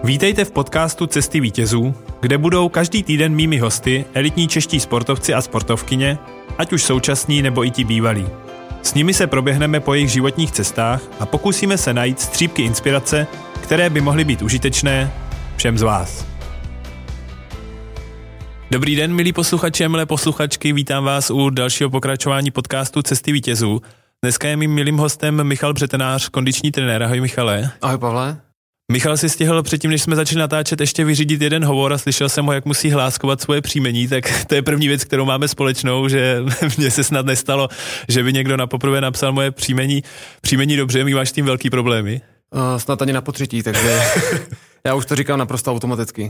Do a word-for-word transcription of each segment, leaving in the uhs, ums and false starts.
Vítejte v podcastu Cesty vítězů, kde budou každý týden mými hosty elitní čeští sportovci a sportovkyně, ať už současní nebo i ti bývalí. S nimi se proběhneme po jejich životních cestách a pokusíme se najít střípky inspirace, které by mohly být užitečné všem z vás. Dobrý den, milí posluchači a milé posluchačky, vítám vás u dalšího pokračování podcastu Cesty vítězů. Dneska je mým milým hostem Michal Břetenář, kondiční trenér. Ahoj Michale. Ahoj Pavle. Michal si stihl předtím, než jsme začali natáčet, ještě vyřídit jeden hovor a slyšel jsem ho, jak musí hláskovat svoje příjmení, tak to je první věc, kterou máme společnou, že mně se snad nestalo, že by někdo napoprvé napsal moje příjmení, příjmení dobře, my máš s tím velký problémy. Uh, snad ani na potřetí, takže já už to říkám naprosto automaticky.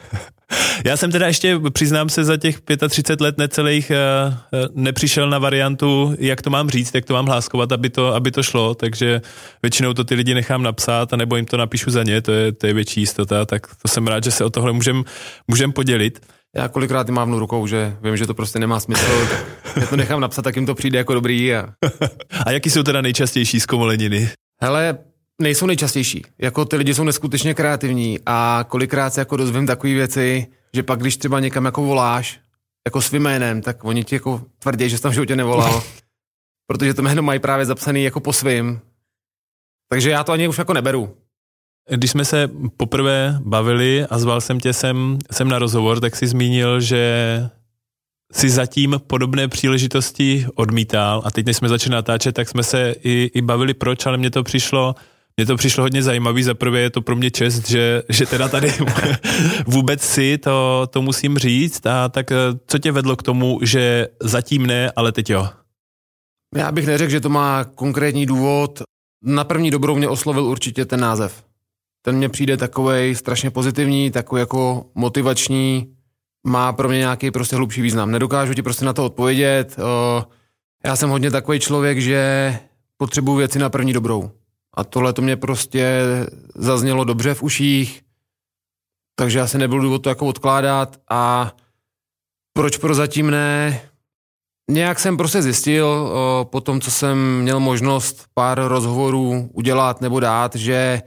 Já jsem teda ještě, přiznám se, za těch třicet pět let necelých nepřišel na variantu, jak to mám říct, jak to mám hláskovat, aby to, aby to šlo, takže většinou to ty lidi nechám napsat, anebo jim to napíšu za ně, to je, to je větší jistota, tak to jsem rád, že se o tohle můžem, můžem podělit. Já kolikrát mávnu rukou, že vím, že to prostě nemá smysl, já to nechám napsat, tak jim to přijde jako dobrý. A, a jaký jsou teda nejčastější zkomoleniny? Hele, nejsou nejčastější, jako ty lidi jsou neskutečně kreativní a kolikrát se jako dozvím takové věci, že pak, když třeba někam jako voláš, jako svým jménem, tak oni ti jako tvrdí, že jsi tam v životě nevolal, protože to jméno mají právě zapsaný jako po svým. Takže já to ani už jako neberu. Když jsme se poprvé bavili a zval jsem tě sem, sem na rozhovor, tak jsi zmínil, že si zatím podobné příležitosti odmítal a teď, než jsme začali natáčet, tak jsme se i, i bavili proč, ale mně to přišlo Mně to přišlo hodně zajímavý, zaprvé je to pro mě čest, že, že teda tady vůbec si, to, to musím říct, a tak co tě vedlo k tomu, že zatím ne, ale teď jo? Já bych neřekl, že to má konkrétní důvod. Na první dobrou mě oslovil určitě ten název. Ten mně přijde takovej strašně pozitivní, takový jako motivační, má pro mě nějaký prostě hlubší význam. Nedokážu ti prostě na to odpovědět. Já jsem hodně takový člověk, že potřebuji věci na první dobrou. A tohle to mě prostě zaznělo dobře v uších, takže já se nebyl důvod to jako odkládat a proč prozatím ne? Nějak jsem prostě zjistil o, po tom, co jsem měl možnost pár rozhovorů udělat nebo dát, že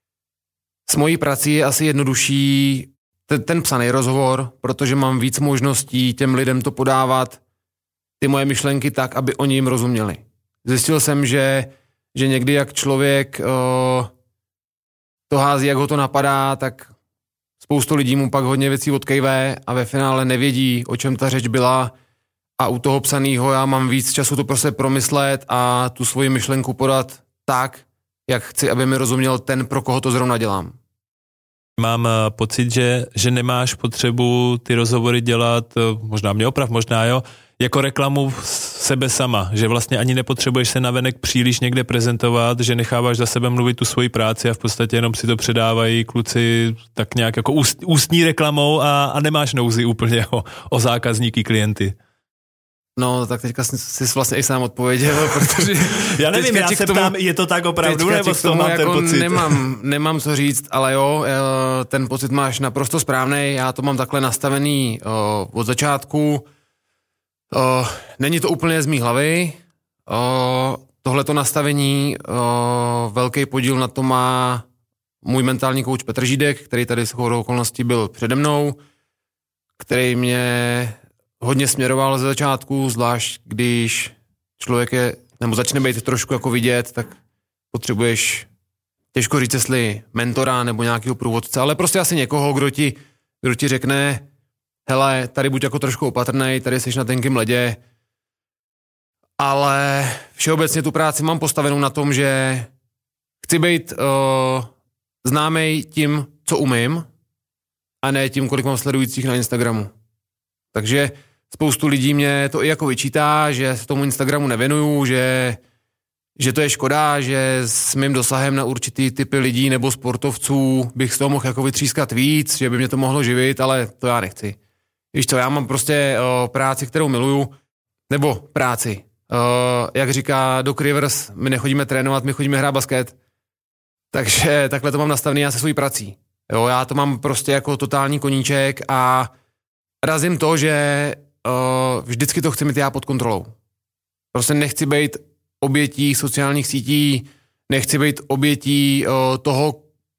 s mojí prací je asi jednodušší ten, ten psaný rozhovor, protože mám víc možností těm lidem to podávat, ty moje myšlenky tak, aby oni jim rozuměli. Zjistil jsem, že že někdy, jak člověk o, to hází, jak ho to napadá, tak spoustu lidí mu pak hodně věcí odkejve a ve finále nevědí, o čem ta řeč byla a u toho psanýho já mám víc času to prostě promyslet a tu svoji myšlenku podat tak, jak chci, aby mi rozuměl ten, pro koho to zrovna dělám. Mám pocit, že, že nemáš potřebu ty rozhovory dělat, možná mě oprav, možná jo, jako reklamu sebe sama, že vlastně ani nepotřebuješ se navenek příliš někde prezentovat, že necháváš za sebe mluvit tu svoji práci a v podstatě jenom si to předávají kluci tak nějak jako úst, ústní reklamou a, a nemáš nouzi úplně o, o zákazníky, klienty. No, tak teďka jsi vlastně i sám odpověděl, protože... Já nevím, já se tomu, ptám, je to tak opravdu, nebo z toho mám jako ten pocit? Nemám, nemám co říct, ale jo, ten pocit máš naprosto správnej, já to mám takhle nastavený od začátku. Uh, není to úplně z mý hlavy. Uh, tohleto nastavení, uh, velký podíl na to má můj mentální kouč Petr Žídek, který tady shodou okolností byl přede mnou, který mě hodně směroval ze začátku, zvlášť když člověk je, nebo začne být trošku jako vidět, tak potřebuješ, těžko říct, jestli mentora nebo nějakého průvodce, ale prostě asi někoho, kdo ti, kdo ti řekne: hele, tady buď jako trošku opatrnej, tady jsi na tenkým ledě, ale všeobecně tu práci mám postavenou na tom, že chci být uh, známej tím, co umím, a ne tím, kolik mám sledujících na Instagramu. Takže spoustu lidí mě to i jako vyčítá, že se tomu Instagramu nevěnuju, že, že to je škoda, že s mým dosahem na určitý typy lidí nebo sportovců bych z toho mohl jako vytřískat víc, že by mě to mohlo živit, ale to já nechci. Víš co, já mám prostě o, práci, kterou miluju, nebo práci. O, jak říká Doc Rivers, my nechodíme trénovat, my chodíme hrát basket. Takže takhle to mám nastavený já se svojí prací. Jo, já to mám prostě jako totální koníček a razím to, že o, vždycky to chci mít já pod kontrolou. Prostě nechci být obětí sociálních sítí, nechci být obětí o, toho,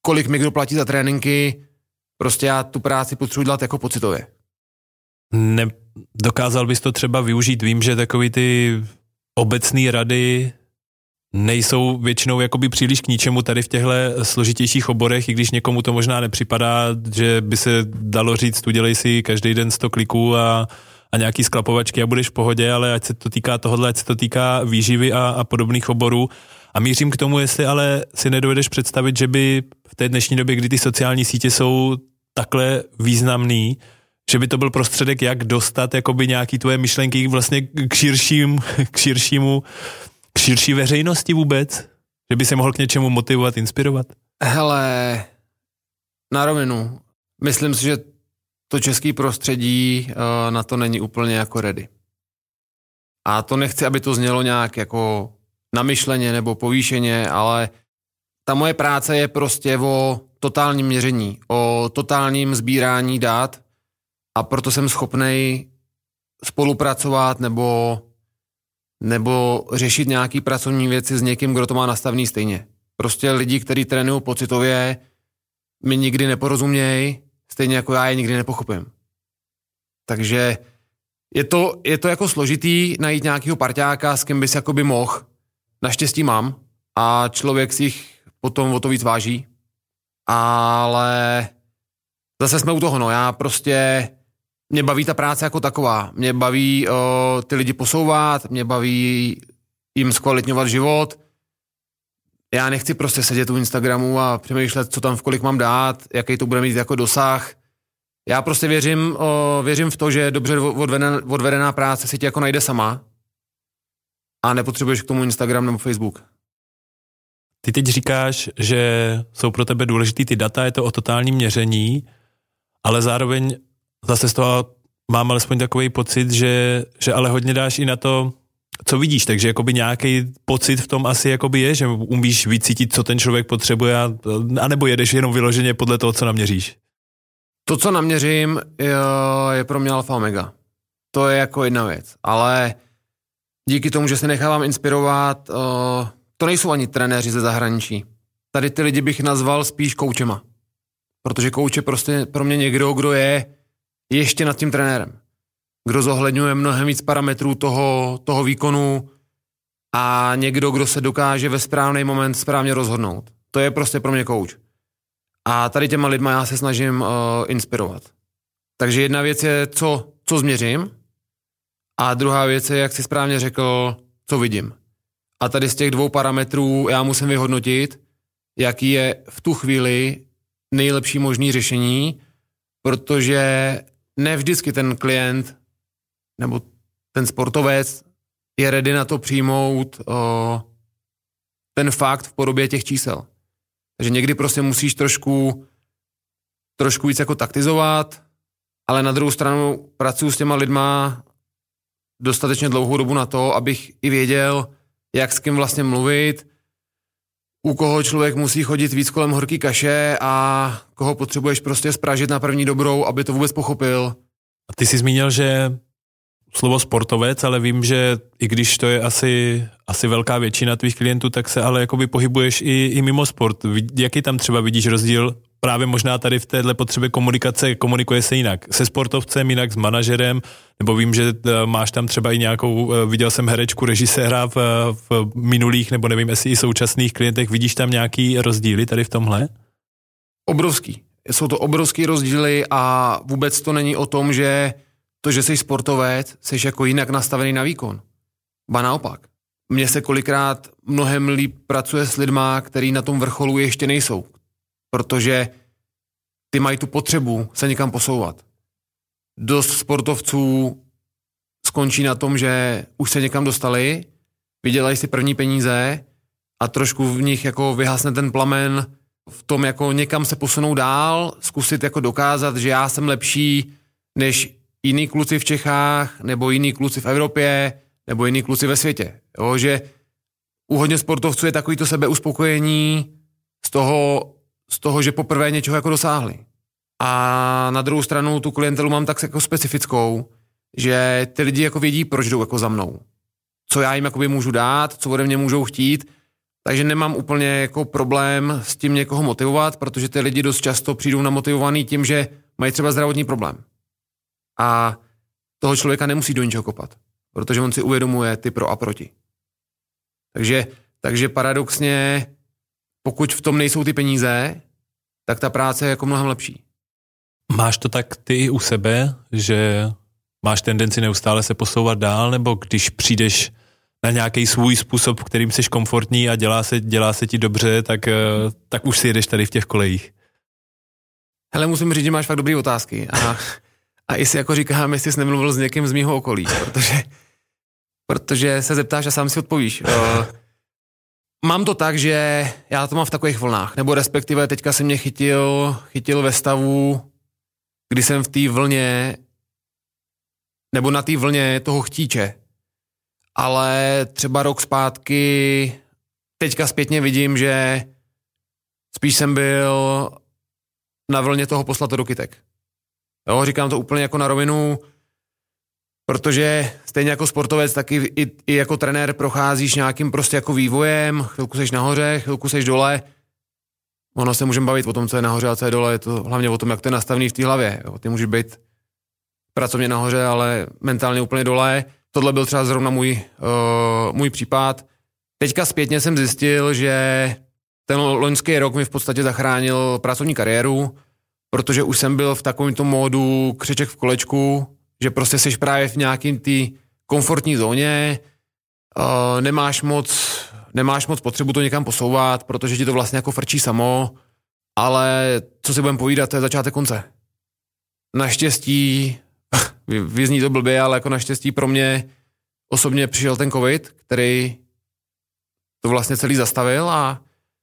kolik mi kdo platí za tréninky, prostě já tu práci potřebuji dělat jako pocitově. Ne, dokázal bys to třeba využít? Vím, že takový ty obecné rady nejsou většinou jakoby příliš k ničemu tady v těchto složitějších oborech, i když někomu to možná nepřipadá, že by se dalo říct, udělej si každý den sto kliků a, a nějaký sklapovačky a budeš v pohodě, ale ať se to týká tohohle, ať se to týká výživy a, a podobných oborů. A mířím k tomu, jestli ale si nedovedeš představit, že by v té dnešní době, kdy ty sociální sítě jsou takhle významný, že by to byl prostředek, jak dostat jakoby nějaký tvoje myšlenky vlastně k širším, k širšímu, k širší veřejnosti vůbec? Že by se mohl k něčemu motivovat, inspirovat? Hele, na rovinu. Myslím si, že to český prostředí uh, na to není úplně jako ready. A to nechci, aby to znělo nějak jako namyšleně nebo povýšeně, ale ta moje práce je prostě o totálním měření, o totálním sbírání dat a proto jsem schopnej spolupracovat nebo, nebo řešit nějaký pracovní věci s někým, kdo to má nastavený stejně. Prostě lidi, kteří trénují pocitově, mi nikdy neporozumějí, stejně jako já je nikdy nepochopím. Takže je to, je to jako složitý najít nějakého parťáka, s kým bys jakoby mohl. Naštěstí mám a člověk si jich potom o to víc váží. Ale zase jsme u toho, no. Já prostě, mě baví ta práce jako taková. Mě baví o, ty lidi posouvat, mě baví jim zkvalitňovat život. Já nechci prostě sedět u Instagramu a přemýšlet, co tam v kolik mám dát, jaký to bude mít jako dosah. Já prostě věřím, o, věřím v to, že dobře odvedená, odvedená práce si tě jako najde sama a nepotřebuješ k tomu Instagram nebo Facebook. Ty teď říkáš, že jsou pro tebe důležitý ty data, je to o totálním měření, ale zároveň zase z toho mám alespoň takový pocit, že, že ale hodně dáš i na to, co vidíš, takže jakoby nějaký pocit v tom asi jakoby je, že umíš vycítit, co ten člověk potřebuje, a, anebo jedeš jenom vyloženě podle toho, co naměříš? To, co naměřím, je, je pro mě alfa omega. To je jako jedna věc, ale díky tomu, že se nechávám inspirovat, uh, to nejsou ani trenéři ze zahraničí. Tady ty lidi bych nazval spíš koučema. Protože kouč je prostě pro mě někdo, kdo je ještě nad tím trenérem. Kdo zohledňuje mnohem víc parametrů toho, toho výkonu a někdo, kdo se dokáže ve správný moment správně rozhodnout. To je prostě pro mě kouč. A tady těma lidma já se snažím uh, inspirovat. Takže jedna věc je, co, co změřím, a druhá věc je, jak jsi správně řekl, co vidím. A tady z těch dvou parametrů já musím vyhodnotit, jaký je v tu chvíli nejlepší možný řešení, protože ne vždycky ten klient nebo ten sportovec je ready na to přijmout o, ten fakt v podobě těch čísel. Takže někdy prostě musíš trošku, trošku víc jako taktizovat, ale na druhou stranu pracuji s těma lidma dostatečně dlouhou dobu na to, abych i věděl, jak s kým vlastně mluvit, u koho člověk musí chodit víc kolem horký kaše a koho potřebuješ prostě spražit na první dobrou, aby to vůbec pochopil. A ty jsi zmínil, že slovo sportovec, ale vím, že i když to je asi, asi velká většina tvých klientů, tak se ale jakoby pohybuješ i, i mimo sport. Jaký tam třeba vidíš rozdíl? Právě možná tady v téhle potřebě komunikace komunikuje se jinak se sportovcem, jinak s manažerem, nebo vím, že máš tam třeba i nějakou, viděl jsem herečku, režiséra v, v minulých, nebo nevím, jestli i současných klientech, vidíš tam nějaký rozdíly tady v tomhle? Obrovský. Jsou to obrovský rozdíly a vůbec to není o tom, že to, že jsi sportovec, jsi jako jinak nastavený na výkon. Ba naopak. Mně se kolikrát mnohem líp pracuje s lidma, který na tom vrcholu ještě nejsou. Protože ty mají tu potřebu se někam posouvat. Dost sportovců skončí na tom, že už se někam dostali, vydělají si první peníze a trošku v nich jako vyhasne ten plamen v tom jako někam se posunou dál, zkusit jako dokázat, že já jsem lepší než jiný kluci v Čechách, nebo jiný kluci v Evropě, nebo jiný kluci ve světě. Jo, že u hodně sportovců je takový to sebeuspokojení z toho, z toho, že poprvé něčeho jako dosáhli. A na druhou stranu tu klientelu mám tak jako specifickou, že ty lidi jako vědí, proč jdou jako za mnou. Co já jim jakoby můžu dát, co ode mě můžou chtít, Takže nemám úplně jako problém s tím někoho motivovat, protože ty lidi dost často přijdou namotivovaný tím, že mají třeba zdravotní problém. A toho člověka nemusí do ničeho kopat, protože on si uvědomuje ty pro a proti. Takže, takže paradoxně, pokud v tom nejsou ty peníze, tak ta práce je jako mnohem lepší. Máš to tak ty u sebe, že máš tendenci neustále se posouvat dál, nebo když přijdeš na nějaký svůj způsob, kterým jsi komfortní a dělá se, dělá se ti dobře, tak, tak už si jedeš tady v těch kolejích? Hele, musím říct, že máš fakt dobré otázky. A, a jestli jako říkám, jestli jsi nemluvil s někým z mýho okolí, protože, protože se zeptáš a sám si odpovíš. Uh, mám to tak, že já to mám v takových vlnách, nebo respektive teďka jsem mě chytil, chytil ve stavu, kdy jsem v té vlně, nebo na té vlně toho chtíče. Ale třeba rok zpátky, teďka zpětně vidím, že spíš jsem byl na vlně toho poslat to do kytek. Jo, říkám to úplně jako na rovinu, protože stejně jako sportovec, taky i, i jako trenér procházíš nějakým prostě jako vývojem, chvilku seš nahoře, chvilku seš dole. Ono se můžeme bavit o tom, co je nahoře a co je dole, je to hlavně o tom, jak to je nastavený v té hlavě. Jo. Ty můžeš být pracovně nahoře, ale mentálně úplně dole. Tohle byl třeba zrovna můj, uh, můj případ. Teďka zpětně jsem zjistil, že ten loňský rok mi v podstatě zachránil pracovní kariéru, protože už jsem byl v takovémto módu křeček v kolečku, že prostě seš právě v nějakým té komfortní zóně, uh, nemáš moc, nemáš moc potřebu to někam posouvat, protože ti to vlastně jako frčí samo, ale co si budeme povídat, to je začátek konce. Naštěstí vyzní to blbě, ale jako naštěstí pro mě osobně přišel ten covid, který to vlastně celý zastavil a,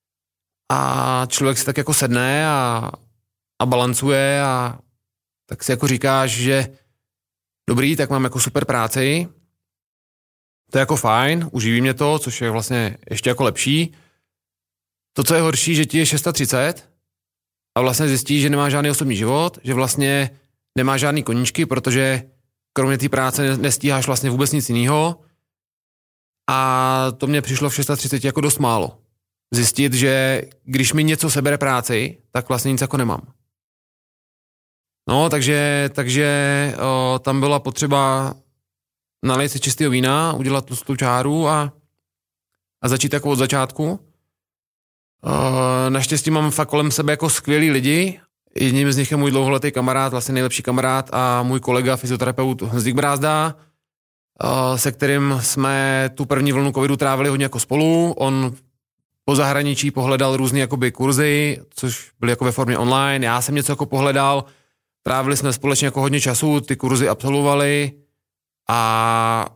a člověk si tak jako sedne a, a balancuje a tak si jako říkáš, že dobrý, tak mám jako super práci, to je jako fajn, uživí mě to, což je vlastně ještě jako lepší. To, co je horší, že ti je třicet šest a vlastně zjistíš, že nemáš žádný osobní život, že vlastně nemáš žádný koníčky, protože kromě té práce nestíháš vlastně vůbec nic jiného. A to mě přišlo v třiceti šesti jako dost málo. Zjistit, že když mi něco sebere práci, tak vlastně nic jako nemám. No, takže, takže o, tam byla potřeba nalejt si čistého vína, udělat tu čáru a, a začít jako od začátku. O, naštěstí mám fakt kolem sebe jako skvělí lidi. Jedním z nich je můj dlouholetý kamarád, vlastně nejlepší kamarád a můj kolega, fyzioterapeut Zdik Brázda, se kterým jsme tu první vlnu covidu trávili hodně jako spolu. On po zahraničí pohledal různé jakoby kurzy, což byly jako ve formě online. Já jsem něco jako pohledal. Trávili jsme společně jako hodně času, ty kurzy absolvovali a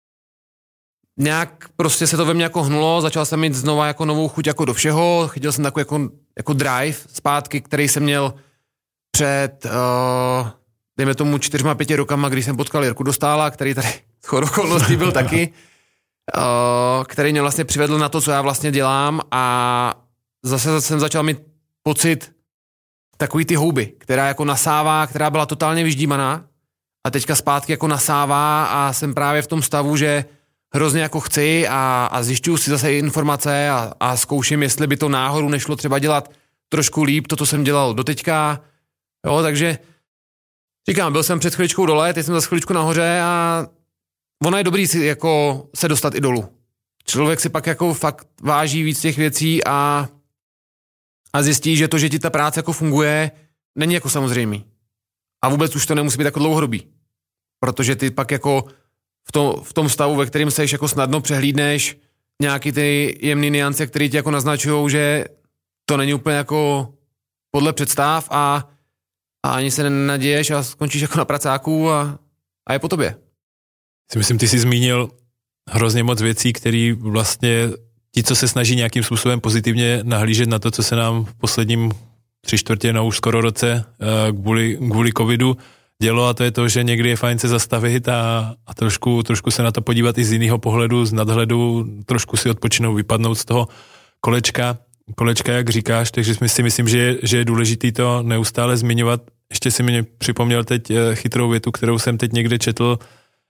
nějak prostě se to ve mně jako hnulo, začal jsem mít znova jako novou chuť jako do všeho, chytil jsem takový jako, jako drive zpátky, který jsem měl před, uh, dejme tomu čtyřma, pěti rokama, když jsem potkal Jirku Dostála, který tady shodou okolností byl taky, uh, který mě vlastně přivedl na to, co já vlastně dělám a zase jsem začal mít pocit takový ty houby, která jako nasává, která byla totálně vyždímaná a teďka zpátky jako nasává a jsem právě v tom stavu, že hrozně jako chci a, a zjišťuju si zase informace a, a zkouším, jestli by to náhodou nešlo třeba dělat trošku líp, to, co jsem dělal doteďka. Jo, takže říkám, byl jsem před chviličkou dole, teď jsem zase chviličku nahoře a ono je dobrý si jako se dostat i dolů. Člověk si pak jako fakt váží víc těch věcí a, a zjistí, že to, že ti ta práce jako funguje, není jako samozřejmý. A vůbec už to nemusí být jako dlouhodobý. Protože ty pak jako v tom, v tom stavu, ve kterém seš jako snadno přehlídneš nějaký ty jemný niance, které ti jako naznačují, že to není úplně jako podle představ a, a ani se nenaděješ a skončíš jako na pracáku a, a je po tobě. Si myslím, ty jsi zmínil hrozně moc věcí, které vlastně ti, co se snaží nějakým způsobem pozitivně nahlížet na to, co se nám v posledním tři čtvrtě, no už skoro roce kvůli, kvůli covidu dělo, a to je to, že někdy je fajn se zastavit a, a trošku, trošku se na to podívat i z jiného pohledu, z nadhledu, trošku si odpočinout, vypadnout z toho kolečka, kolečka, jak říkáš, takže si myslím, že, že je důležitý to neustále zmiňovat. Ještě si mi připomněl teď chytrou větu, kterou jsem teď někde četl,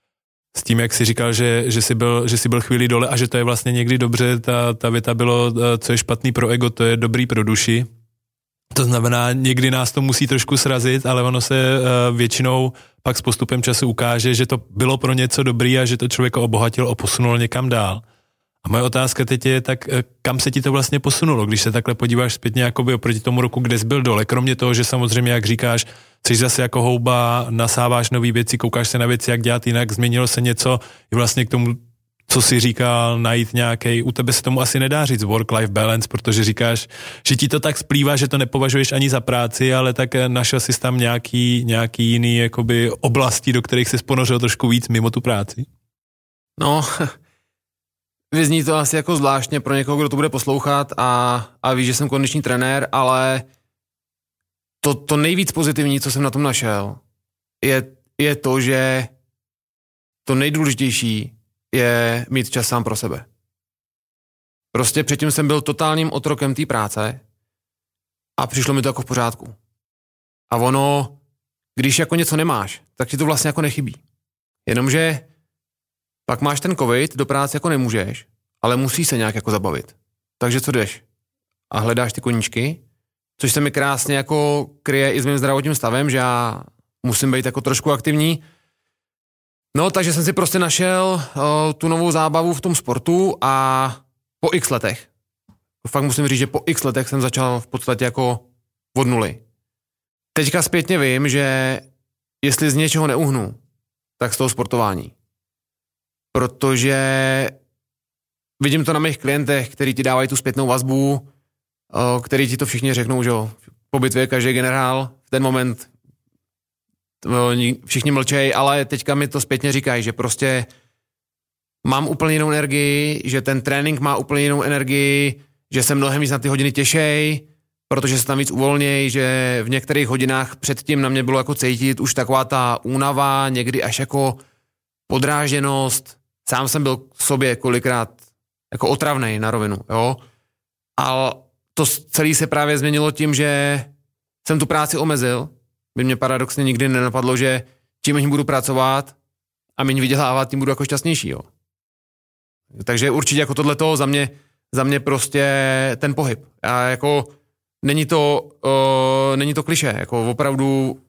s tím, jak jsi říkal, že, že, jsi byl, že jsi byl chvíli dole a že to je vlastně někdy dobře, ta, ta věta bylo, co je špatný pro ego, to je dobrý pro duši. To znamená, někdy nás to musí trošku srazit, ale ono se uh, většinou pak s postupem času ukáže, že to bylo pro něco dobrý a že to člověka obohatilo a posunulo někam dál. A moje otázka teď je, tak kam se ti to vlastně posunulo, když se takhle podíváš zpětně jakoby oproti tomu roku, kde jsi byl dole, kromě toho, že samozřejmě, jak říkáš, jsi zase jako houba, nasáváš nový věci, koukáš se na věci, jak dělat jinak, změnilo se něco i vlastně k tomu, co jsi říkal, najít nějaký, u tebe se tomu asi nedá říct work-life balance, protože říkáš, že ti to tak splývá, že to nepovažuješ ani za práci, ale tak našel jsi tam nějaký, nějaký jiný jakoby oblasti, do kterých jsi ponořil trošku víc mimo tu práci? No, vyzní to asi jako zvláštně pro někoho, kdo to bude poslouchat a, a ví, že jsem kondiční trenér, ale to, to nejvíc pozitivní, co jsem na tom našel, je, je to, že to nejdůležitější je mít čas sám pro sebe. Prostě předtím jsem byl totálním otrokem té práce a přišlo mi to jako v pořádku. A ono, když jako něco nemáš, tak ti to vlastně jako nechybí. Jenomže pak máš ten covid, do práce jako nemůžeš, ale musíš se nějak jako zabavit. Takže co jdeš? A hledáš ty koníčky, což se mi krásně jako kryje i s mým zdravotním stavem, že já musím být jako trošku aktivní. No, takže jsem si prostě našel uh, tu novou zábavu v tom sportu a po x letech, fakt musím říct, že po x letech jsem začal v podstatě jako od nuly. Teďka zpětně vím, že jestli z něčeho neuhnu, tak z toho sportování. Protože vidím to na mých klientech, kteří ti dávají tu zpětnou vazbu, uh, který ti to všichni řeknou, že jo, po bitvě každý generál, v ten moment všichni mlčej, ale teďka mi to zpětně říkají, že prostě mám úplně jinou energii, že ten trénink má úplně jinou energii, že se mnohem víc na ty hodiny těšej, protože se tam víc uvolněj, že v některých hodinách předtím na mě bylo jako cítit už taková ta únava, někdy až jako podrážděnost. Sám jsem byl k sobě kolikrát jako otravnej na rovinu, jo. Ale to celé se právě změnilo tím, že jsem tu práci omezil. By mě paradoxně nikdy nenapadlo, že čím méně budu pracovat a méně vydělávat, tím budu jako šťastnější, jo. Takže určitě jako tohleto za mě, za mě prostě ten pohyb. A jako není to, uh, není to klišé, jako opravdu,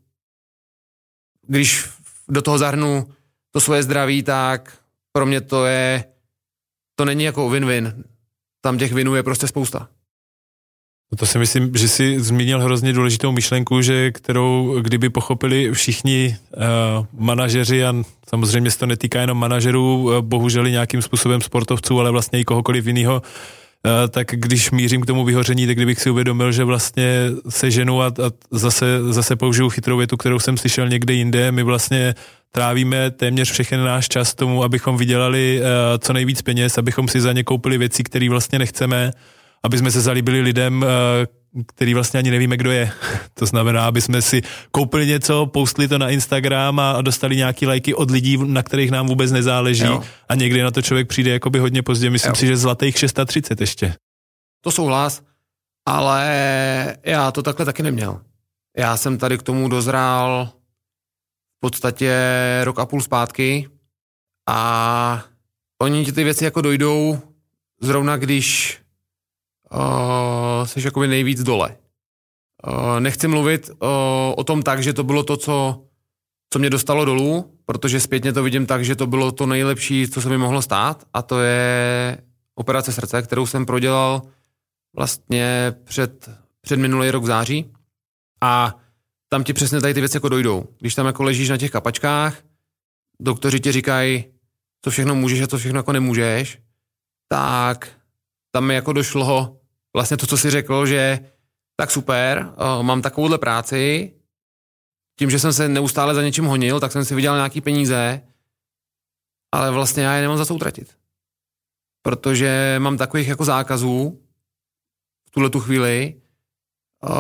když do toho zahrnu to svoje zdraví, tak pro mě to je, to není jako win-win. Tam těch winů je prostě spousta. No to si myslím, že jsi zmínil hrozně důležitou myšlenku, že kterou kdyby pochopili všichni uh, manažeři, a samozřejmě se to netýká jenom manažerů, uh, bohužel i nějakým způsobem sportovců, ale vlastně i kohokoliv jiného, uh, tak když mířím k tomu vyhoření, tak kdybych si uvědomil, že vlastně se ženu a, a zase, zase použiju chytrou větu, kterou jsem slyšel někde jinde, my vlastně trávíme téměř všechny náš čas tomu, abychom vydělali uh, co nejvíc peněz, abychom si za ně koupili věci, které vlastně nechceme, aby jsme se zalíbili lidem, který vlastně ani nevíme, kdo je. To znamená, aby jsme si koupili něco, postli to na Instagram a dostali nějaký lajky od lidí, na kterých nám vůbec nezáleží. Jo. A někdy na to člověk přijde jakoby hodně pozdě. Myslím jo. si, že zlatých třicet šest ještě. To souhlas, ale já to takhle taky neměl. Já jsem tady k tomu dozrál v podstatě rok a půl zpátky a oni ti ty věci jako dojdou zrovna, když Uh, jsi jakoby nejvíc dole. Uh, nechci mluvit uh, o tom tak, že to bylo to, co, co mě dostalo dolů, protože zpětně to vidím tak, že to bylo to nejlepší, co se mi mohlo stát, a to je operace srdce, kterou jsem prodělal vlastně před, před minulý rok v září. A tam ti přesně tady ty věci jako dojdou. Když tam jako ležíš na těch kapačkách, doktoři ti říkají, co všechno můžeš a co všechno jako nemůžeš, tak tam mi jako došlo vlastně to, co jsi řekl, že tak super, o, mám takovouhle práci, tím, že jsem se neustále za něčím honil, tak jsem si vydělal nějaký peníze, ale vlastně já je nemám za co utratit. Protože mám takových jako zákazů v tuhle tu chvíli, o,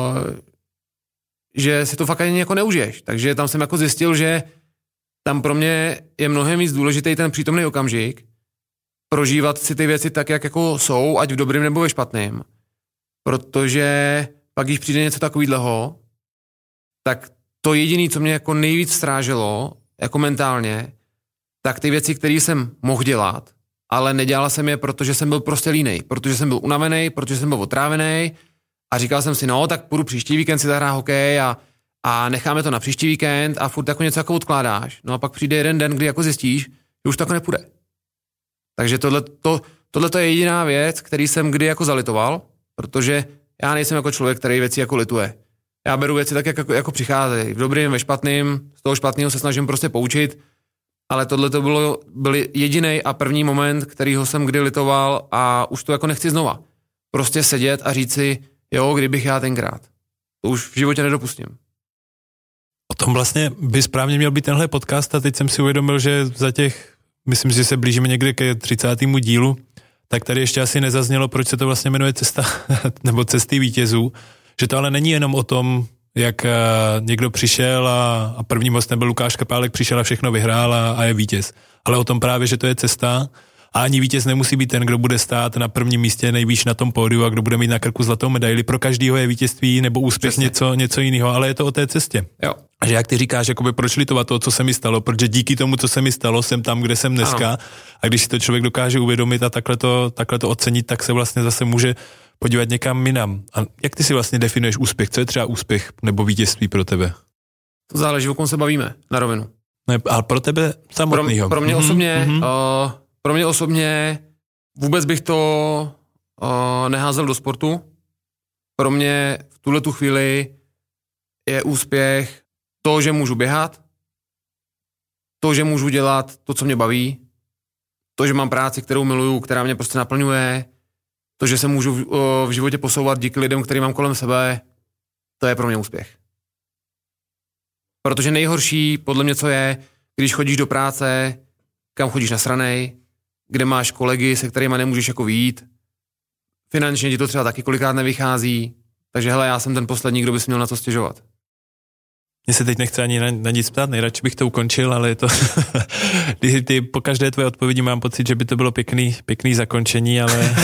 že si to fakt ani jako neužiješ. Takže tam jsem jako zjistil, že tam pro mě je mnohem víc důležitý ten přítomný okamžik, prožívat si ty věci tak, jak jako jsou, ať v dobrým nebo ve špatným. Protože pak, když přijde něco takového, tak to jediné, co mě jako nejvíc stráželo, jako mentálně, tak ty věci, které jsem mohl dělat, ale nedělal jsem je, protože jsem byl prostě línej, protože jsem byl unavený, protože jsem byl otrávený a říkal jsem si, no, tak půjdu příští víkend si zahrát hokej a, a necháme to na příští víkend a furt jako něco jako odkládáš. No a pak přijde jeden den, kdy jako zjistíš, že už to jako nepůjde. Takže tohle, to, tohle to je jediná věc, který jsem kdy jako zalitoval, protože já nejsem jako člověk, který věci jako lituje. Já beru věci tak, jak jako, jako přicházejí. V dobrým, ve špatným, z toho špatného se snažím prostě poučit, ale tohle to bylo, byl jediný a první moment, kterýho jsem kdy litoval a už to jako nechci znova. Prostě sedět a říct si, jo, kdybych já tenkrát. To už v životě nedopustím. O tom vlastně by správně měl být tenhle podcast a teď jsem si uvědomil, že za těch, myslím, že se blížíme někde ke třicátému dílu, tak tady ještě asi nezaznělo, proč se to vlastně jmenuje Cesta, nebo Cesty vítězů, že to ale není jenom o tom, jak uh, někdo přišel a, a první most nebyl Lukáš Kapálek, přišel a všechno vyhrál a, a je vítěz. Ale o tom právě, že to je cesta a ani vítěz nemusí být ten, kdo bude stát na prvním místě nejvýš na tom pódiu a kdo bude mít na krku zlatou medaili. Pro každýho je vítězství nebo úspěch něco, něco jiného, ale je to o té cestě. Jo. A že jak ty říkáš, jakoby proč litovat to, co se mi stalo, protože díky tomu, co se mi stalo, jsem tam, kde jsem dneska. Ano. A když si to člověk dokáže uvědomit a takhle to, takhle to ocenit, tak se vlastně zase může podívat někam jinam. A jak ty si vlastně definuješ úspěch? Co je třeba úspěch nebo vítězství pro tebe? To záleží, o kom se bavíme, na rovinu. Ne, ale pro tebe samotnýho. Pro, pro mě mm-hmm, osobně, mm-hmm. Uh, pro mě osobně vůbec bych to uh, neházel do sportu. Pro mě v tuhletu chvíli je úspěch to, že můžu běhat, to, že můžu dělat to, co mě baví, to, že mám práci, kterou miluju, která mě prostě naplňuje, to, že se můžu v, v životě posouvat díky lidem, který mám kolem sebe, to je pro mě úspěch. Protože nejhorší, podle mě, co je, když chodíš do práce, kam chodíš nasranej, kde máš kolegy, se kterými nemůžeš jako vyjít, finančně ti to třeba taky kolikrát nevychází, takže hele, já jsem ten poslední, kdo bys měl na to stěžovat. Mně se teď nechce ani na, na nic ptát, nejradši bych to ukončil, ale je to... Když ty po každé tvoje odpovědi mám pocit, že by to bylo pěkný, pěkný zakončení, ale...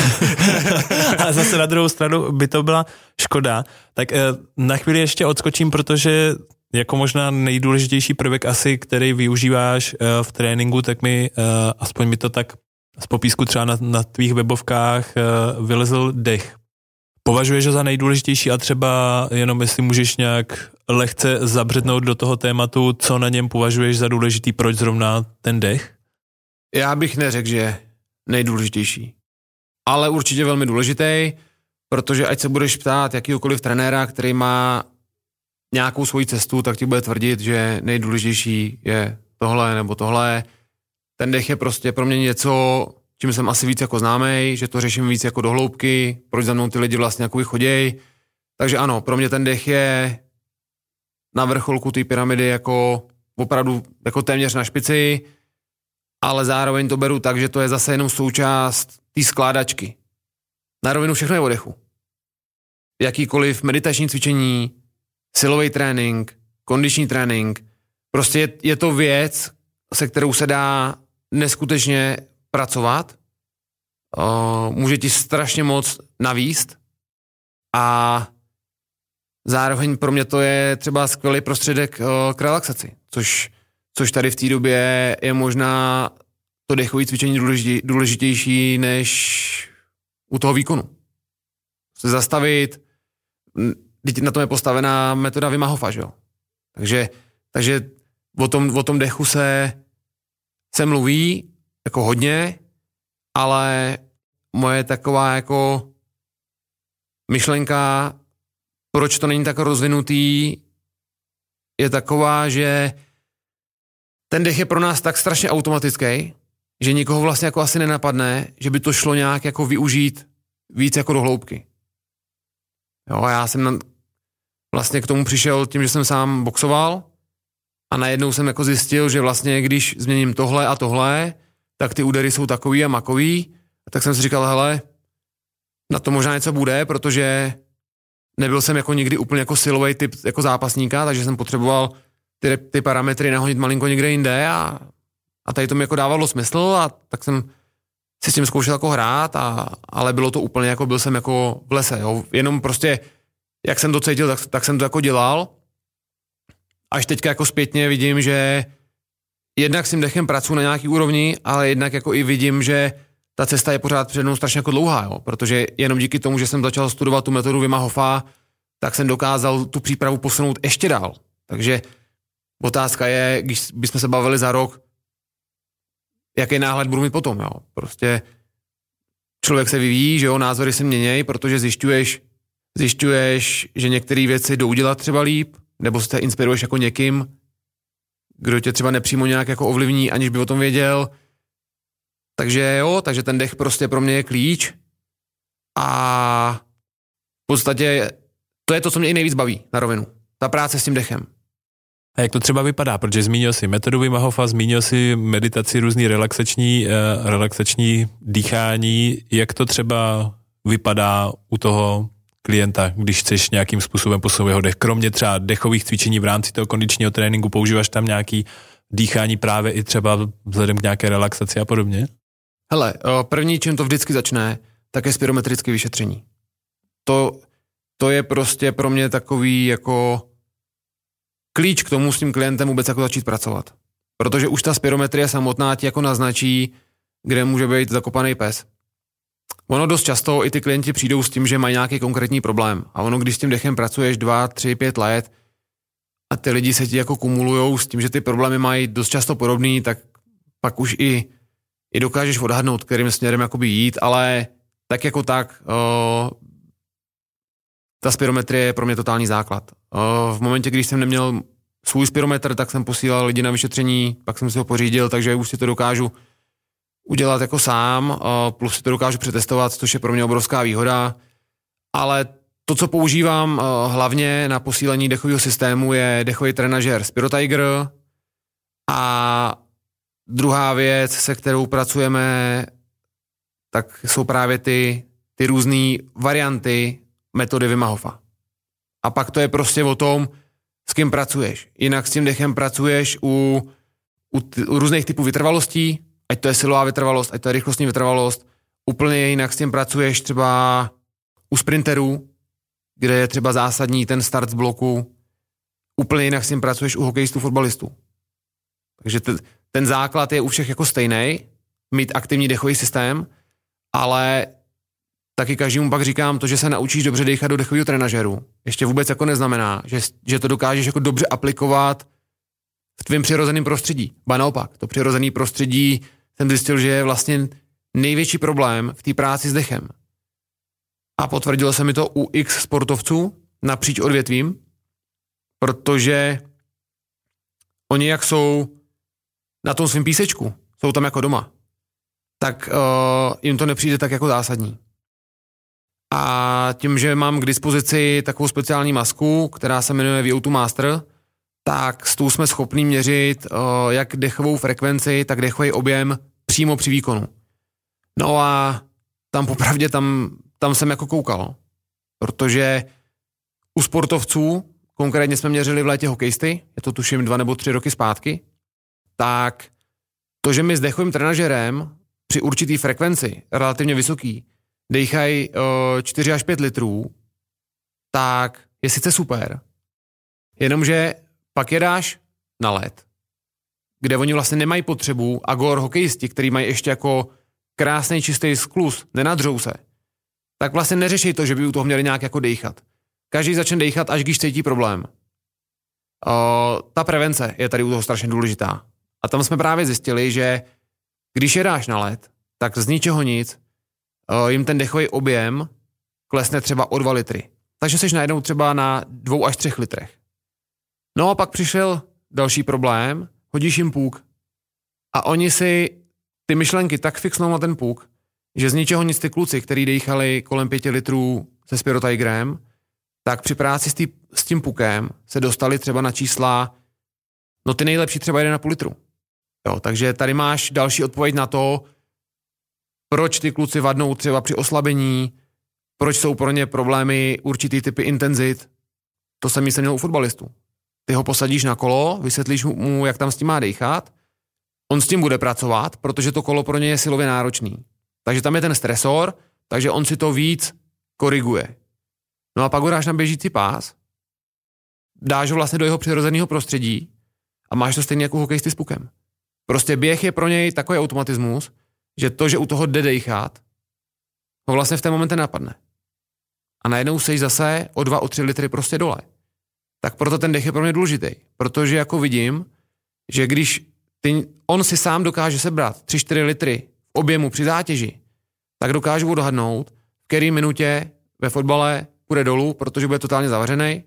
a zase na druhou stranu by to byla škoda. Tak na chvíli ještě odskočím, protože jako možná nejdůležitější prvek asi, který využíváš v tréninku, tak mi, aspoň mi to tak z popísku třeba na, na tvých webovkách vylezl dech. Považuješ ho za nejdůležitější a třeba jenom jestli můžeš nějak lehce zabřednout do toho tématu, co na něm považuješ za důležitý, proč zrovna ten dech? Já bych neřekl, že je nejdůležitější, ale určitě velmi důležitý, protože ať se budeš ptát jakýkoliv trenéra, který má nějakou svoji cestu, tak ti bude tvrdit, že nejdůležitější je tohle nebo tohle. Ten dech je prostě pro mě něco, čím jsem asi víc jako známej, že to řeším víc jako do hloubky, proč za mnou ty lidi vlastně jako choděj. Takže ano, pro mě ten dech je na vrcholku té pyramidy jako opravdu jako téměř na špici, ale zároveň to beru tak, že to je zase jenom součást té skládačky. Na rovinu všechno je o dechu. Jakýkoliv meditační cvičení, silový trénink, kondiční trénink, prostě je, je to věc, se kterou se dá neskutečně pracovat, uh, může ti strašně moc navíst a zároveň pro mě to je třeba skvělý prostředek uh, k relaxaci, což, což tady v té době je možná to dechové cvičení důležitě, důležitější než u toho výkonu. Se zastavit, teď na tom je postavená metoda Wima Hofa, že jo? Takže, takže o tom, o tom dechu se, se mluví jako hodně, ale moje taková jako myšlenka, proč to není tak rozvinutý, je taková, že ten dech je pro nás tak strašně automatický, že nikoho vlastně jako asi nenapadne, že by to šlo nějak jako využít víc jako do hloubky. Jo, a já jsem na, vlastně k tomu přišel tím, že jsem sám boxoval a najednou jsem jako zjistil, že vlastně když změním tohle a tohle, tak ty údery jsou takový a makový. A tak jsem si říkal, hele, na to možná něco bude, protože nebyl jsem jako nikdy úplně jako silový typ jako zápasníka, takže jsem potřeboval ty, ty parametry nahodit malinko někde jinde a, a tady to mi jako dávalo smysl a tak jsem si s tím zkoušel jako hrát, a, ale bylo to úplně jako byl jsem jako v lese, jo. Jenom prostě, jak jsem to cítil, tak, tak jsem to jako dělal. Až teďka jako zpětně vidím, že jednak s tím dechem pracuji na nějaký úrovni, ale jednak jako i vidím, že ta cesta je pořád před mnou strašně jako dlouhá, jo? Protože jenom díky tomu, že jsem začal studovat tu metodu Wima Hofa, tak jsem dokázal tu přípravu posunout ještě dál. Takže otázka je, když bychom se bavili za rok, jaký náhled budu mít potom, jo? Prostě člověk se vyvíjí, že jo, názory se měnějí, protože zjišťuješ, zjišťuješ, že některé věci jdou dělat třeba líp, nebo se inspiruješ jako někým, kdo tě třeba nepřímo nějak jako ovlivní, aniž by o tom věděl. Takže jo, takže ten dech prostě pro mě je klíč a v podstatě to je to, co mě i nejvíc baví na rovinu. Ta práce s tím dechem. A jak to třeba vypadá? Protože zmínil si metodu Wima Hofa, zmínil si meditaci, různý relaxační, uh, relaxační dýchání. Jak to třeba vypadá u toho klienta, když chceš nějakým způsobem posouvat jeho dech? Kromě třeba dechových cvičení v rámci toho kondičního tréninku, používáš tam nějaký dýchání právě i třeba vzhledem k nějaké relaxaci a podobně? Hele, první, čím to vždycky začne, tak je spirometrické vyšetření. To, to je prostě pro mě takový jako klíč k tomu s tím klientem vůbec jako začít pracovat. Protože už ta spirometrie samotná ti jako naznačí, kde může být zakopaný pes. Ono dost často i ty klienti přijdou s tím, že mají nějaký konkrétní problém. A ono, když s tím dechem pracuješ dva, tři, pět let a ty lidi se ti jako kumulujou s tím, že ty problémy mají dost často podobný, tak pak už i, i dokážeš odhadnout, kterým směrem jakoby jít, ale tak jako tak o, ta spirometrie je pro mě totální základ. O, v momentě, když jsem neměl svůj spirometr, tak jsem posílal lidi na vyšetření, pak jsem si ho pořídil, takže už si to dokážu udělat jako sám, plus si to dokážu přetestovat, což je pro mě obrovská výhoda. Ale to, co používám hlavně na posílení dechového systému, je dechový trenažér SpiroTiger a druhá věc, se kterou pracujeme, tak jsou právě ty, ty různé varianty metody Wima Hofa. A pak to je prostě o tom, s kým pracuješ. Jinak s tím dechem pracuješ u, u, t- u různých typů vytrvalostí, ať to je silová vytrvalost, ať to je rychlostní vytrvalost. Úplně jinak s tím pracuješ třeba u sprinterů, kde je třeba zásadní ten start z bloku. Úplně jinak s tím pracuješ u hokejistů, fotbalistů. Takže ten, ten základ je u všech jako stejný, mít aktivní dechový systém, ale taky každému pak říkám, to, že se naučíš dobře dýchat do dechového trenažéru, ještě vůbec jako neznamená, že, že to dokážeš jako dobře aplikovat v tvém přirozeném prostředí. Ba naopak, to přirozené prostředí jsem zjistil, že je vlastně největší problém v té práci s dechem. A potvrdilo se mi to u x sportovců napříč odvětvím, protože oni jak jsou na tom svým písečku, jsou tam jako doma, tak uh, jim to nepřijde tak jako zásadní. A tím, že mám k dispozici takovou speciální masku, která se jmenuje V O dva Master, tak s tou jsme schopni měřit uh, jak dechovou frekvenci, tak dechový objem přímo při výkonu. No a tam popravdě tam, tam jsem jako koukal, protože u sportovců, konkrétně jsme měřili v létě hokejisty, je to tuším dva nebo tři roky zpátky, tak to, že my s dechovým trenažerem při určitý frekvenci, relativně vysoký, dejchají uh, čtyři až pět litrů, tak je sice super, jenomže pak je dáš na led, kde oni vlastně nemají potřebu, a gor hokejisti, který mají ještě jako krásný čistý skluz, nenadřou se, tak vlastně neřeší to, že by u toho měli nějak jako dejchat. Každý začne dejchat, až když cítí problém. Uh, ta prevence je tady u toho strašně důležitá. A tam jsme právě zjistili, že když je dáš na led, tak z ničeho nic uh, jim ten dechový objem klesne třeba o dva litry. Takže jsi najednou třeba na dvou až třech litrech. No a pak přišel další problém, hodíš jim puk a oni si ty myšlenky tak fixnou na ten puk, že z ničeho nic ty kluci, který dejchali kolem pěti litrů se SpiroTigerem, tak při práci s, tý, s tím pukem se dostali třeba na čísla, no ty nejlepší třeba jeden a půl litru. Jo, takže tady máš další odpověď na to, proč ty kluci vadnou třeba při oslabení, proč jsou pro ně problémy určitý typy intenzit. To jsem myslím měl u fotbalistů. Ty ho posadíš na kolo, vysvětlíš mu, jak tam s tím má dejchat, on s tím bude pracovat, protože to kolo pro ně je silově náročný. Takže tam je ten stresor, takže on si to víc koriguje. No a pak ho dáš na běžící pás, dáš ho vlastně do jeho přirozeného prostředí a máš to stejně jako hokejisty s pukem. Prostě běh je pro něj takový automatismus, že to, že u toho jde dejchat, ho vlastně v ten moment napadne. A najednou seš zase o dva, o tři litry prostě dole. Tak proto ten dech je pro mě důležitý. Protože jako vidím, že když ty, on si sám dokáže sebrat tři čtyři litry v objemu při zátěži, tak dokážu odhadnout, v který minutě ve fotbale půjde dolů, protože bude totálně zavřený.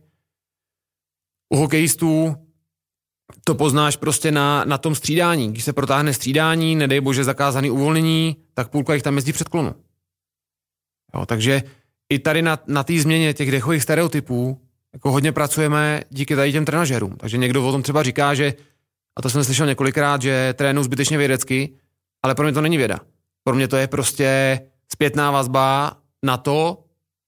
U hokejistů to poznáš prostě na, na tom střídání. Když se protáhne střídání, nedej bože zakázaný uvolnění, tak půlka jich tam jezdí před klonu. Jo, takže i tady na, na té změně těch dechových stereotypů jako hodně pracujeme díky tady těm trenažérům. Takže někdo o tom třeba říká, že, a to jsem slyšel několikrát, že trénují zbytečně vědecky, ale pro mě to není věda. Pro mě to je prostě zpětná vazba na to,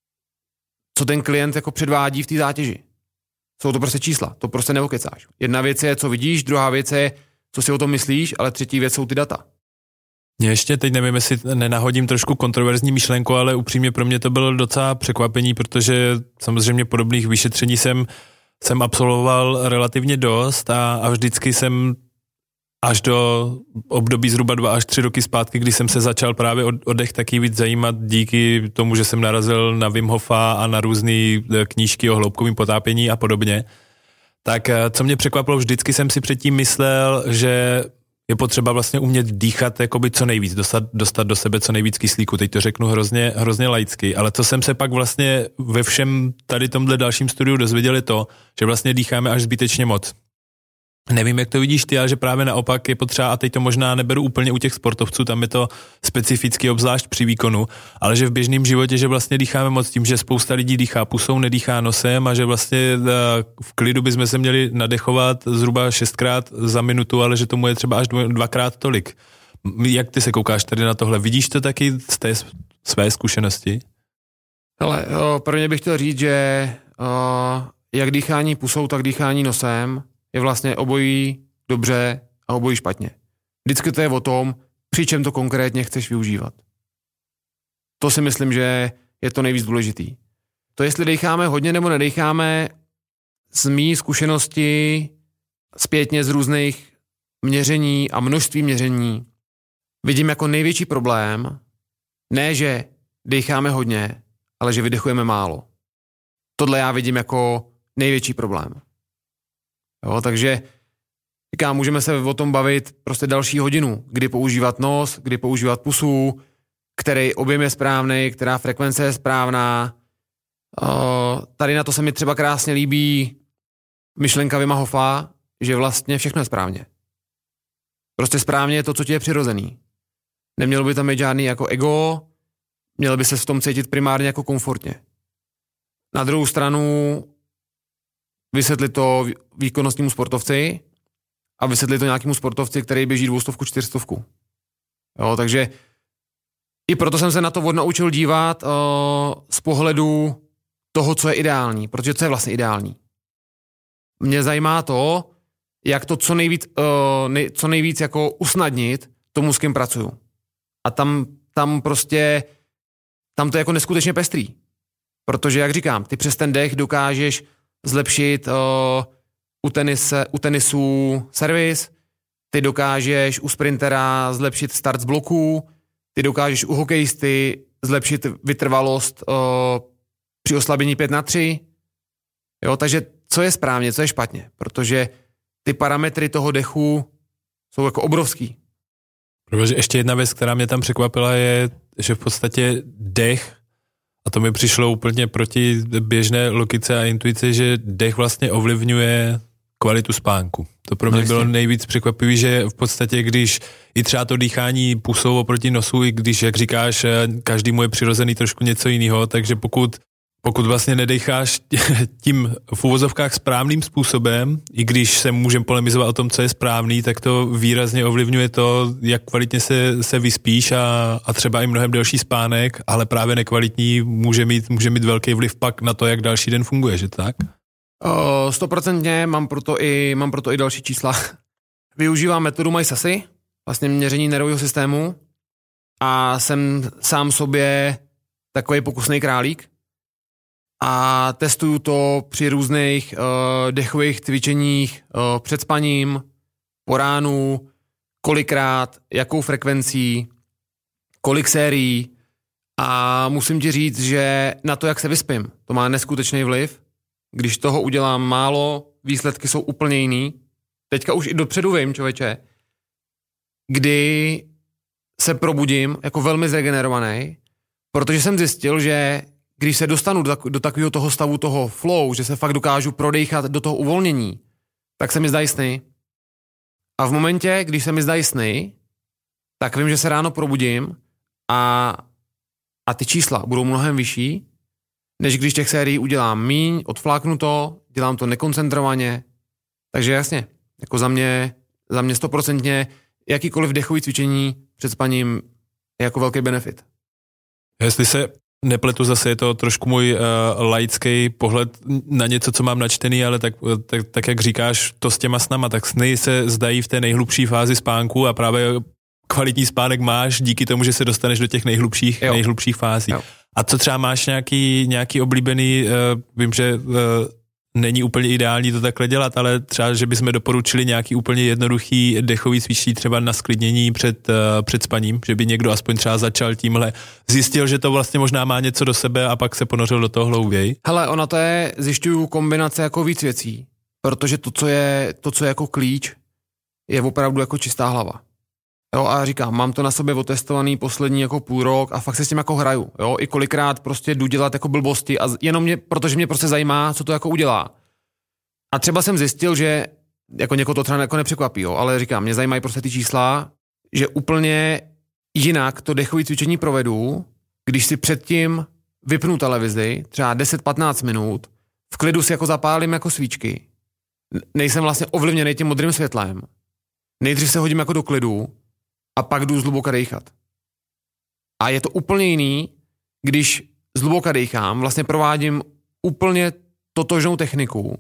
co ten klient jako předvádí v té zátěži. Jsou to prostě čísla, to prostě neokecáš. Jedna věc je, co vidíš, druhá věc je, co si o tom myslíš, ale třetí věc jsou ty data. Mě ještě teď nevím, jestli nenahodím trošku kontroverzní myšlenku, ale upřímně pro mě to bylo docela překvapení, protože samozřejmě podobných vyšetření jsem, jsem absolvoval relativně dost a, a vždycky jsem až do období zhruba dva až tři roky zpátky, kdy jsem se začal právě o dech taky víc zajímat díky tomu, že jsem narazil na Wim Hofa a na různé knížky o hloubkovém potápění a podobně. Tak co mě překvapilo, vždycky jsem si předtím myslel, že je potřeba vlastně umět dýchat jakoby co nejvíc, dostat, dostat do sebe co nejvíc kyslíku. Teď to řeknu hrozně, hrozně laicky, ale co jsem se pak vlastně ve všem tady tomhle dalším studiu dozvěděl je to, že vlastně dýcháme až zbytečně moc. Nevím, jak to vidíš ty, ale že právě naopak je potřeba, a teď to možná neberu úplně u těch sportovců, tam je to specificky obzvlášť při výkonu, ale že v běžném životě, že vlastně dýcháme moc tím, že spousta lidí dýchá pusou, nedýchá nosem a že vlastně v klidu bychom se měli nadechovat zhruba šestkrát za minutu, ale že tomu je třeba až dvakrát tolik. Jak ty se koukáš tady na tohle? Vidíš to taky z té své zkušenosti? Hele, prvně bych chtěl říct, že o, jak dýchání pusou, tak dýchání nosem je vlastně obojí dobře a obojí špatně. Vždycky to je o tom, při čem to konkrétně chceš využívat. To si myslím, že je to nejvíc důležitý. To, jestli dejcháme hodně nebo nedejcháme, z mý zkušenosti zpětně z různých měření a množství měření vidím jako největší problém, ne, že dejcháme hodně, ale že vydechujeme málo. Tohle já vidím jako největší problém. Jo, takže říkám, můžeme se o tom bavit prostě další hodinu, kdy používat nos, kdy používat pusu, který objem je správný, která frekvence je správná. O, tady na to se mi třeba krásně líbí myšlenka Wima Hofa, že vlastně všechno je správně. Prostě správně je to, co ti je přirozený. Nemělo by tam být žádný jako ego, měl by se v tom cítit primárně jako komfortně. Na druhou stranu vysvětlit to výkonnostnímu sportovci a vysvětlit to nějakému sportovci, který běží dvoustovku, čtyřstovku. Jo, takže i proto jsem se na to odnaučil dívat uh, z pohledu toho, co je ideální, protože co je vlastně ideální. Mě zajímá to, jak to co nejvíc, uh, nej, co nejvíc jako usnadnit tomu, s kým pracuju. A tam, tam prostě, tam to je jako neskutečně pestrý. Protože, jak říkám, ty přes ten dech dokážeš zlepšit uh, u, tenise, u tenisu servis, ty dokážeš u sprintera zlepšit start z bloků, ty dokážeš u hokejisty zlepšit vytrvalost uh, při oslabení pět na tři. Jo, takže co je správně, co je špatně, protože ty parametry toho dechu jsou jako obrovský. Protože ještě jedna věc, která mě tam překvapila, je, že v podstatě dech, a to mi přišlo úplně proti běžné logice a intuici, že dech vlastně ovlivňuje kvalitu spánku. To pro mě no, bylo nejvíc překvapivé, že v podstatě, když i třeba to dýchání pusou oproti nosu, i když, jak říkáš, každému je přirozený trošku něco jiného, takže pokud Pokud vlastně nedecháš tím v uvozovkách správným způsobem, i když se můžeme polemizovat o tom, co je správný, tak to výrazně ovlivňuje to, jak kvalitně se, se vyspíš a, a třeba i mnohem delší spánek, ale právě nekvalitní může mít, může mít velký vliv pak na to, jak další den funguje, že tak? Stoprocentně mám proto i, mám proto i další čísla. Využívám metodu MySASy, vlastně měření nervového systému a jsem sám sobě takový pokusný králík, a testuju to při různých uh, dechových cvičeních uh, před spaním, po ránu, kolikrát, jakou frekvencí, kolik sérií a musím ti říct, že na to, jak se vyspím, to má neskutečný vliv. Když toho udělám málo, výsledky jsou úplně jiný. Teďka už i dopředu vím, člověče, kdy se probudím jako velmi zregenerovaný, protože jsem zjistil, že když se dostanu do, do takového toho stavu, toho flow, že se fakt dokážu prodejchat do toho uvolnění, tak se mi zdají sny. A v momentě, když se mi zdají sny, tak vím, že se ráno probudím a, a ty čísla budou mnohem vyšší, než když těch sérií udělám míň, odfláknu to, dělám to nekoncentrovaně. Takže jasně, jako za mě, za mě stoprocentně jakýkoliv dechový cvičení před spaním je jako velký benefit. Jestli se nepletu, zase je to trošku můj uh, laický pohled na něco, co mám načtený, ale tak, tak, tak jak říkáš to s těma snama, tak sny se zdají v té nejhlubší fázi spánku a právě kvalitní spánek máš díky tomu, že se dostaneš do těch nejhlubších, nejhlubších fází. Jo. A co třeba máš nějaký, nějaký oblíbený, uh, vím, že uh, není úplně ideální to takhle dělat, ale třeba, že bychom doporučili nějaký úplně jednoduchý dechový cvičení třeba na sklidnění před, uh, před spaním, že by někdo aspoň třeba začal tímhle, zjistil, že to vlastně možná má něco do sebe a pak se ponořil do toho hlouběji. Hele, ona to je, zjišťuju kombinace jako víc věcí, protože to, co je, to, co je jako klíč, je opravdu jako čistá hlava. Jo, a říkám, mám to na sobě otestovaný poslední jako půl rok a fakt se s tím jako hraju. Jo, i kolikrát prostě jdu dělat jako blbosti a jenom mě, protože mě prostě zajímá, co to jako udělá. A třeba jsem zjistil, že jako někoho to třeba jako nepřekvapí, jo, ale říkám, mě zajímají prostě ty čísla, že úplně jinak to dechové cvičení provedu, když si předtím vypnu televizi, třeba deset patnáct minut, v klidu si jako zapálím jako svíčky. Nejsem vlastně ovlivněný tím modrým světlem. Nejdřív se hodím jako do klidu a pak jdu zhluboka dejchat. A je to úplně jiný, když zhluboka dejchám, vlastně provádím úplně totožnou techniku,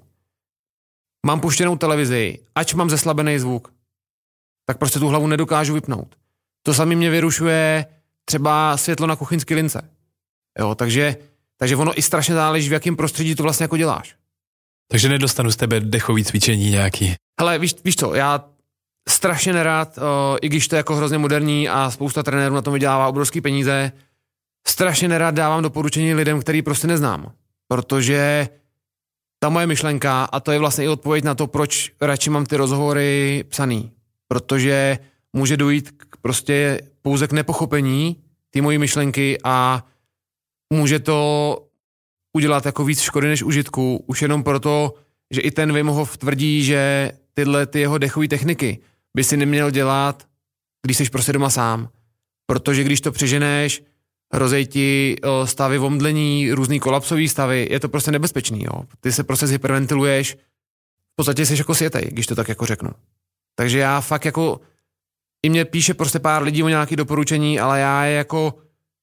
mám puštěnou televizi, ač mám zeslabený zvuk, tak prostě tu hlavu nedokážu vypnout. To samé mě vyrušuje třeba světlo na kuchyňské lince. Jo, takže, takže ono i strašně záleží, v jakém prostředí to vlastně jako děláš. Takže nedostanu z tebe dechový cvičení nějaký. Hele, víš, víš co, já strašně nerad, o, i když to je jako hrozně moderní a spousta trenérů na tom vydělává obrovský peníze, strašně nerad dávám doporučení lidem, který prostě neznám. Protože ta moje myšlenka, a to je vlastně i odpověď na to, proč radši mám ty rozhovory psaný. Protože může dojít k prostě pouze k nepochopení ty mojí myšlenky a může to udělat jako víc škody než užitku, už jenom proto, že i ten Wim Hof tvrdí, že tyhle ty jeho dechové techniky by si neměl dělat, když jsi prostě doma sám. Protože když to přeženeš, hrozej ti stavy omdlení, různý kolapsový stavy, je to prostě nebezpečný. Jo. Ty se prostě zhyperventiluješ, v podstatě jsi jako světej, když to tak jako řeknu. Takže já fakt jako, i mě píše prostě pár lidí o nějaké doporučení, ale já je jako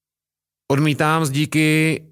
odmítám z díky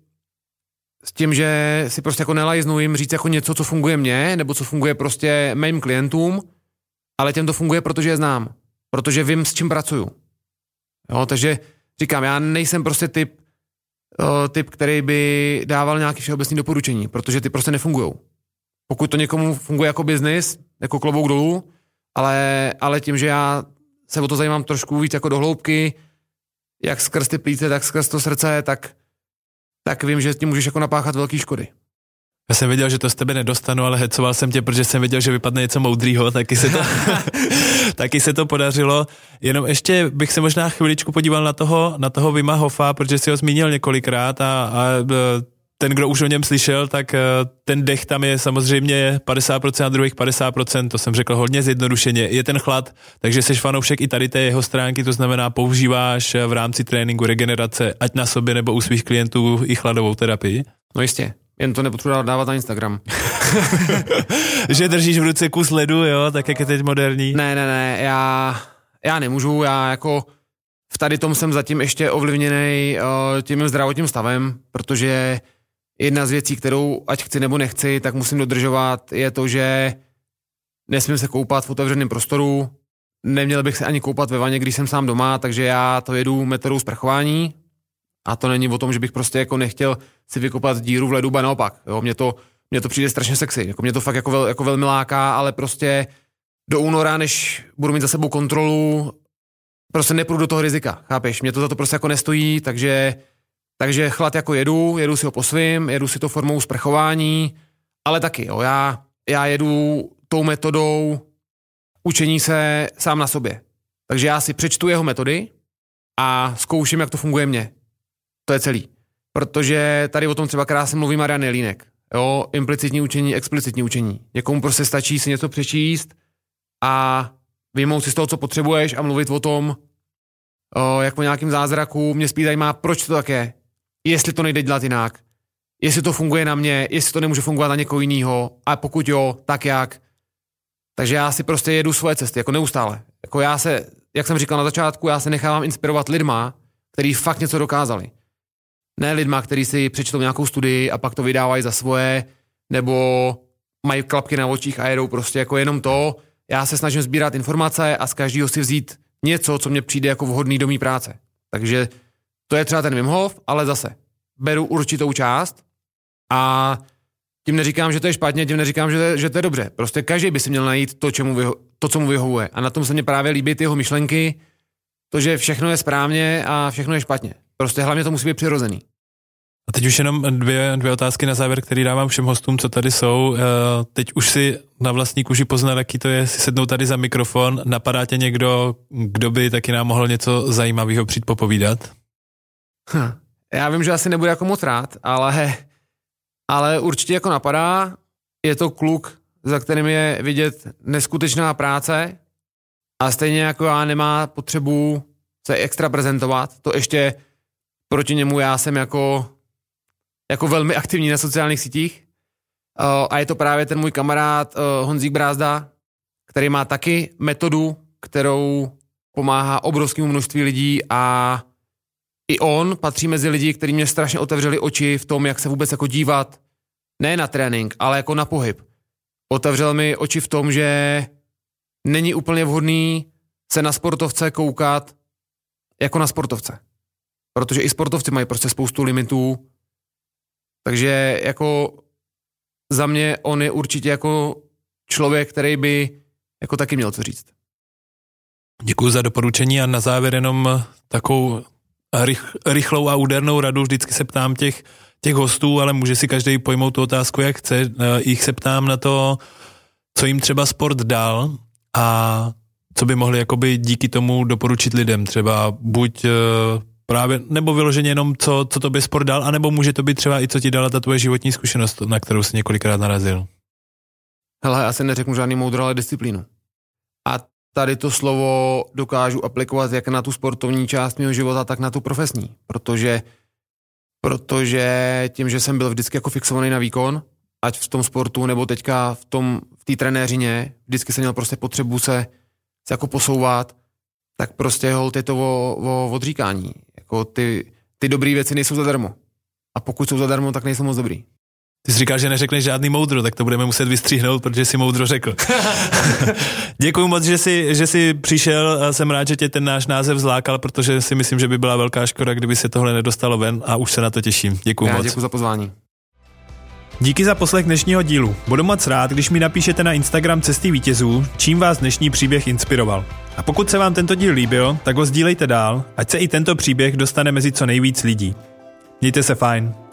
s tím, že si prostě jako nelajznu jim říct jako něco, co funguje mně, nebo co funguje prostě mým klientům, ale těm to funguje, protože je znám. Protože vím, s čím pracuju. Jo, takže říkám, já nejsem prostě typ, uh, typ, který by dával nějaké všeobecné doporučení, protože ty prostě nefungujou. Pokud to někomu funguje jako biznis, jako klobouk dolů, ale, ale tím, že já se o to zajímám trošku víc jako do hloubky, jak skrz ty plíce, tak skrz to srdce, tak tak vím, že tím můžeš jako napáchat velký škody. Já jsem věděl, že to z tebe nedostanu, ale hecoval jsem tě, protože jsem věděl, že vypadne něco moudrýho, taky se to, taky se to podařilo. Jenom ještě bych se možná chviličku podíval na toho, na toho Wima Hofa, protože si ho zmínil několikrát a, a ten, kdo už o něm slyšel, tak ten dech tam je samozřejmě padesát procent a druhých padesát procent, to jsem řekl hodně zjednodušeně, je ten chlad, takže jsi fanoušek i tady té jeho stránky, to znamená používáš v rámci tréninku regenerace, ať na sobě nebo u svých klientů i chladovou terapii? No jistě, jen to nepotřebuji dávat na Instagram. Že držíš v ruce kus ledu, jo, tak jak je teď moderní? Ne, ne, ne, já, já nemůžu, já jako v tady tom jsem zatím ještě ovlivněný uh, tím zdravotním stavem, protože jedna z věcí, kterou ať chci nebo nechci, tak musím dodržovat, je to, že nesmím se koupat v otevřeném prostoru, neměl bych se ani koupat ve vaně, když jsem sám doma, takže já to jedu metodou sprchování a to není o tom, že bych prostě jako nechtěl si vykopat díru v ledu, ba naopak. Jo, mně to, mně to přijde strašně sexy, jako mě to fakt jako, vel, jako velmi láká, ale prostě do února, než budu mít za sebou kontrolu, prostě nepůjdu do toho rizika, chápeš? Mě to za to prostě jako nestojí, takže, takže chlad jako jedu, jedu si ho po svým, jedu si to formou sprchování, ale taky, jo, já, já jedu tou metodou učení se sám na sobě. Takže já si přečtu jeho metody a zkouším, jak to funguje mně. To je celý. Protože tady o tom třeba krásně mluví Marian Jelínek. Jo, implicitní učení, explicitní učení. Někomu prostě stačí si něco přečíst a vyjmout si z toho, co potřebuješ a mluvit o tom, o, jak o nějakým zázraku. Mě spíš zajímá, proč to tak je. Jestli to nejde dělat jinak. Jestli to funguje na mě, jestli to nemůže fungovat na někoho jiného. A pokud jo, tak jak. Takže já si prostě jedu svoje cesty, jako neustále. Jako já se, jak jsem říkal na začátku, já se nechávám inspirovat lidma, kteří fakt něco dokázali. Ne lidma, kteří si přečtou nějakou studii a pak to vydávají za svoje, nebo mají klapky na očích a jedou prostě jako jenom to. Já se snažím sbírat informace a z každého si vzít něco, co mně přijde jako vhodný do mý práce. Takže to je třeba ten Wim Hof, ale zase beru určitou část a tím neříkám, že to je špatně, tím neříkám, že, že to je dobře. Prostě každý by si měl najít to, čemu vyho- to, co mu vyhovuje. A na tom se mně právě líbí ty jeho myšlenky, to, že všechno je správně a všechno je špatně. Prostě hlavně to musí být přirozený. A teď už jenom dvě, dvě otázky na závěr, který dávám všem hostům, co tady jsou. Teď už si na vlastní kůži poznal, jaký to je si sednout tady za mikrofon. Napadá tě někdo, kdo by taky nám mohl něco zajímavého přijít popovídat? Hm. Já vím, že asi nebude jako moc rád, ale, ale určitě jako napadá. Je to kluk, za kterým je vidět neskutečná práce a stejně jako já nemá potřebu se extra prezentovat. To ještě proti němu já jsem jako jako velmi aktivní na sociálních sítích. Uh, a je to právě ten můj kamarád uh, Honzík Brázda, který má taky metodu, kterou pomáhá obrovskému množství lidí a i on patří mezi lidi, kteří mě strašně otevřeli oči v tom, jak se vůbec jako dívat ne na trénink, ale jako na pohyb. Otevřel mi oči v tom, že není úplně vhodný se na sportovce koukat jako na sportovce. Protože i sportovci mají prostě spoustu limitů. Takže jako za mě on je určitě jako člověk, který by jako taky měl co říct. Děkuji za doporučení a na závěr jenom takovou rych, rychlou a údernou radu. Vždycky se ptám těch, těch hostů, ale může si každý pojmout tu otázku, jak chce. Jich se ptám na to, co jim třeba sport dal a co by mohli jakoby díky tomu doporučit lidem. Třeba buď právě, nebo vyloženě jenom, co, co to by sport dal, anebo může to být třeba i co ti dala ta tvoje životní zkušenost, na kterou jsi několikrát narazil. Hele, já se neřeknu žádný moudro, ale disciplínu. A tady to slovo dokážu aplikovat jak na tu sportovní část mého života, tak na tu profesní. Protože, protože tím, že jsem byl vždycky jako fixovaný na výkon, ať v tom sportu, nebo teďka v tom, v té trenéřině, vždycky jsem měl prostě potřebu se, se jako posouvat, tak prostě holt je to o, o odříkání. Jako ty, ty dobrý věci nejsou zadarmo. A pokud jsou zadarmo, tak nejsou moc dobrý. Ty jsi říkal, že neřekneš žádný moudro, tak to budeme muset vystříhnout, protože jsi moudro řekl. Děkuju moc, že jsi, že jsi přišel. Jsem rád, že tě ten náš název zlákal, protože si myslím, že by byla velká škoda, kdyby se tohle nedostalo ven a už se na to těším. Děkuju moc. Děkuju za pozvání. Díky za poslech dnešního dílu. Budu moc rád, když mi napíšete na Instagram Cesty vítězů, čím vás dnešní příběh inspiroval. A pokud se vám tento díl líbil, tak ho sdílejte dál, ať se i tento příběh dostane mezi co nejvíc lidí. Mějte se fajn.